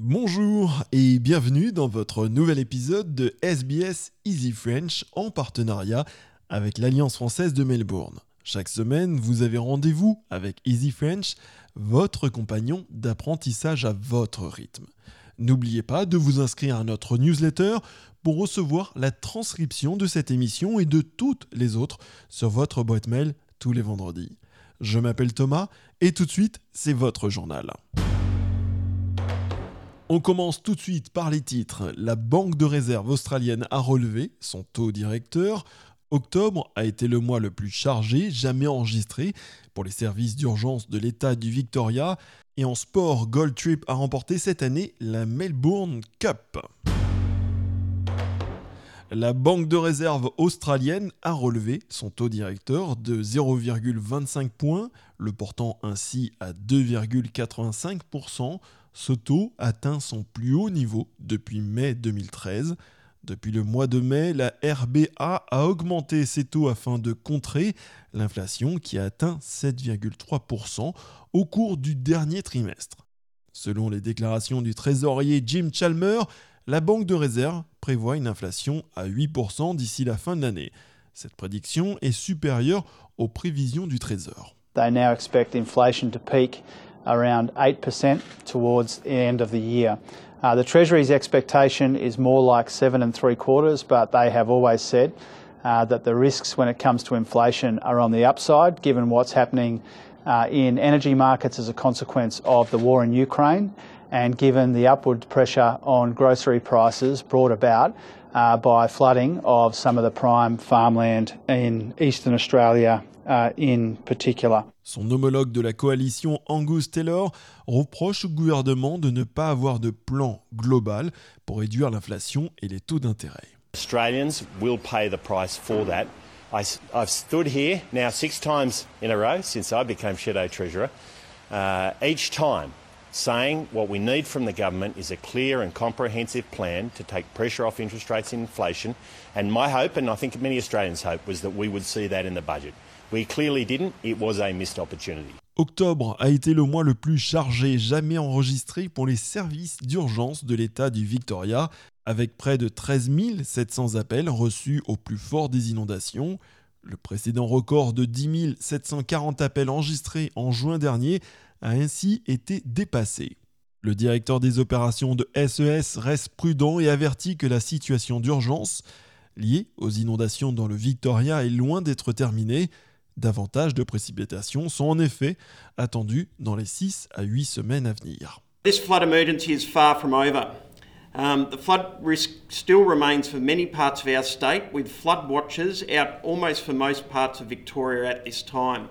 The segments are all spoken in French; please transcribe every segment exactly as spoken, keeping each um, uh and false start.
Bonjour et bienvenue dans votre nouvel épisode de S B S Easy French en partenariat avec l'Alliance française de Melbourne. Chaque semaine, vous avez rendez-vous avec Easy French, votre compagnon d'apprentissage à votre rythme. N'oubliez pas de vous inscrire à notre newsletter pour recevoir la transcription de cette émission et de toutes les autres sur votre boîte mail tous les vendredis. Je m'appelle Thomas et tout de suite, c'est votre journal. On commence tout de suite par les titres. La Banque de réserve australienne a relevé son taux directeur. Octobre a été le mois le plus chargé jamais enregistré pour les services d'urgence de l'État du Victoria. Et en sport, Gold Trip a remporté cette année la Melbourne Cup. La Banque de réserve australienne a relevé son taux directeur de zéro virgule vingt-cinq points, le portant ainsi à deux virgule quatre-vingt-cinq pour cent. Ce taux atteint son plus haut niveau depuis mai deux mille treize. Depuis le mois de mai, la R B A a augmenté ses taux afin de contrer l'inflation qui a atteint sept virgule trois pour cent au cours du dernier trimestre. Selon les déclarations du trésorier Jim Chalmers, la Banque de réserve prévoit une inflation à huit pour cent d'ici la fin de l'année. Cette prédiction est supérieure aux prévisions du Trésor. They now expect inflation to peak around eight percent towards the end of the year. Uh, the Treasury's expectation is more like seven and three quarters, but they have always said uh, that the risks when it comes to inflation are on the upside, given what's happening uh, in energy markets as a consequence of the war in Ukraine, and given the upward pressure on grocery prices brought about uh, by flooding of some of the prime farmland in Eastern Australia uh, in particular. Son homologue de la coalition, Angus Taylor, reproche au gouvernement de ne pas avoir de plan global pour réduire l'inflation et les taux d'intérêt. Australians will pay the price for that. I, I've stood here now six times in a row since I became Shadow Treasurer, uh, each time saying what we need from the government is a clear and comprehensive plan to take pressure off interest rates and inflation. And my hope, and I think many Australians' hope, was that we would see that in the budget. We clearly didn't. It was a missed opportunity. Octobre a été le mois le plus chargé jamais enregistré pour les services d'urgence de l'État du Victoria, avec près de treize mille sept cents appels reçus au plus fort des inondations. Le précédent record de dix mille sept cent quarante appels enregistrés en juin dernier a ainsi été dépassé. Le directeur des opérations de S E S reste prudent et avertit que la situation d'urgence liée aux inondations dans le Victoria est loin d'être terminée. Davantage de précipitations sont en effet attendues dans les six à huit semaines à venir. This flood emergency is far from over. Um, the flood risk still remains for many parts of our state, with flood watchers out almost for most parts of Victoria at this time.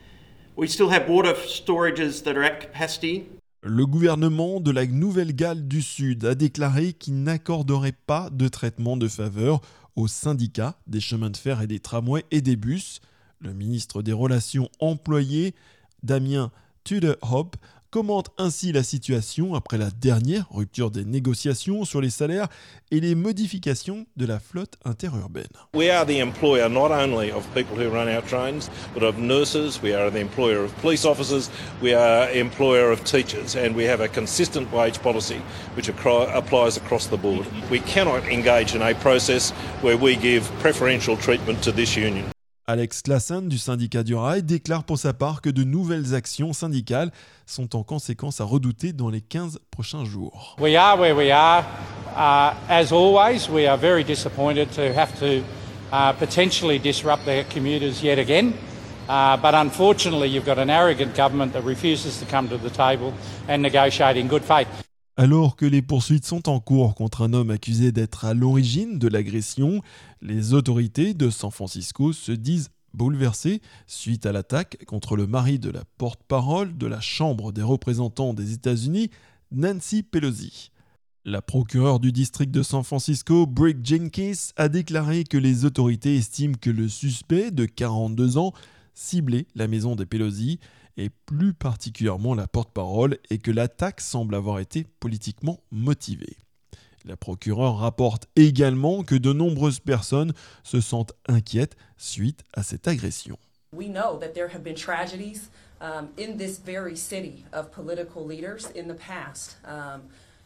We still have water storages that are at capacity. Le gouvernement de la Nouvelle-Galles du Sud a déclaré qu'il n'accorderait pas de traitement de faveur aux syndicats des chemins de fer et des tramways et des bus. Le ministre des Relations employées, Damien Tudor-Hope, commente ainsi la situation après la dernière rupture des négociations sur les salaires et les modifications de la flotte interurbaine. We are the employer not only of people who run our trains, but of nurses, we are the employer of police officers, we are employer of teachers, and we have a consistent wage policy which applies across the board. We cannot engage in a process where we give preferential treatment to this union. Alex Klassen du syndicat du rail déclare pour sa part que de nouvelles actions syndicales sont en conséquence à redouter dans les quinze prochains jours. We are where we are. Uh, as always, we are very disappointed to have to uh, potentially disrupt their commuters yet again. Uh, but unfortunately, you've got an arrogant government that refuses to come to the table and negotiate in good faith. Alors que les poursuites sont en cours contre un homme accusé d'être à l'origine de l'agression, les autorités de San Francisco se disent bouleversées suite à l'attaque contre le mari de la porte-parole de la Chambre des représentants des États-Unis, Nancy Pelosi. La procureure du district de San Francisco, Brooke Jenkins, a déclaré que les autorités estiment que le suspect de quarante-deux ans ciblait la maison des Pelosi et plus particulièrement la porte-parole et que l'attaque semble avoir été politiquement motivée. La procureure rapporte également que de nombreuses personnes se sentent inquiètes suite à cette agression. We know that there have been tragedies um, in this very city of political leaders in the past. Um,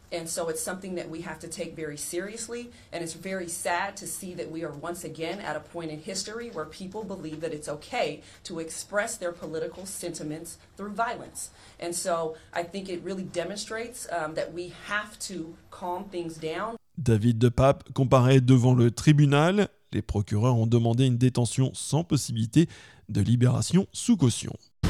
And so it's something that we have to take very seriously, and it's very sad to see that we are once again at a point in history where people believe that it's okay to express their political sentiments through violence. And so I think it really demonstrates um, that we have to calm things down. David De Pape comparaît devant le tribunal. Les procureurs ont demandé une détention sans possibilité de libération sous caution.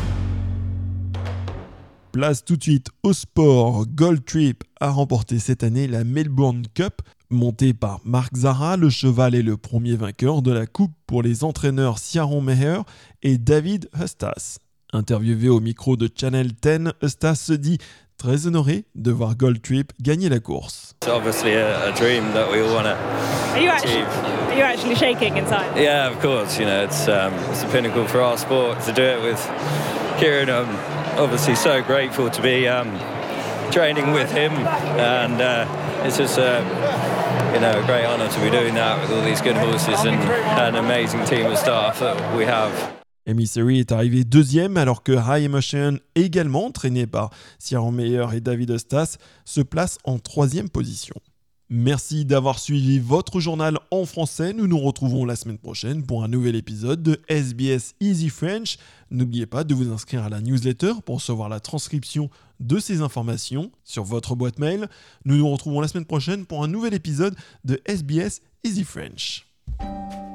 Place tout de suite au sport. Gold Trip a remporté cette année la Melbourne Cup. Monté par Mark Zahra, le cheval est le premier vainqueur de la coupe pour les entraîneurs Ciaron Meher et David Eustace. Interviewé au micro de Channel dix, Eustace se dit très honoré de voir Gold Trip gagner la course. It's obviously a, a dream that we all want to achieve. Are you actually shaking inside? Yeah, of course. You know, it's um, it's the pinnacle for our sport to do it with Kieran. Um, obviously, so grateful to be um, training with him, and uh, it's just a you know a great honour to be doing that with all these good horses and an amazing team of staff that we have. Emissary est arrivé deuxième alors que High Emotion, également entraîné par Ciaron Meher et David Eustace, se place en troisième position. Merci d'avoir suivi votre journal en français. Nous nous retrouvons la semaine prochaine pour un nouvel épisode de S B S Easy French. N'oubliez pas de vous inscrire à la newsletter pour recevoir la transcription de ces informations sur votre boîte mail. Nous nous retrouvons la semaine prochaine pour un nouvel épisode de S B S Easy French.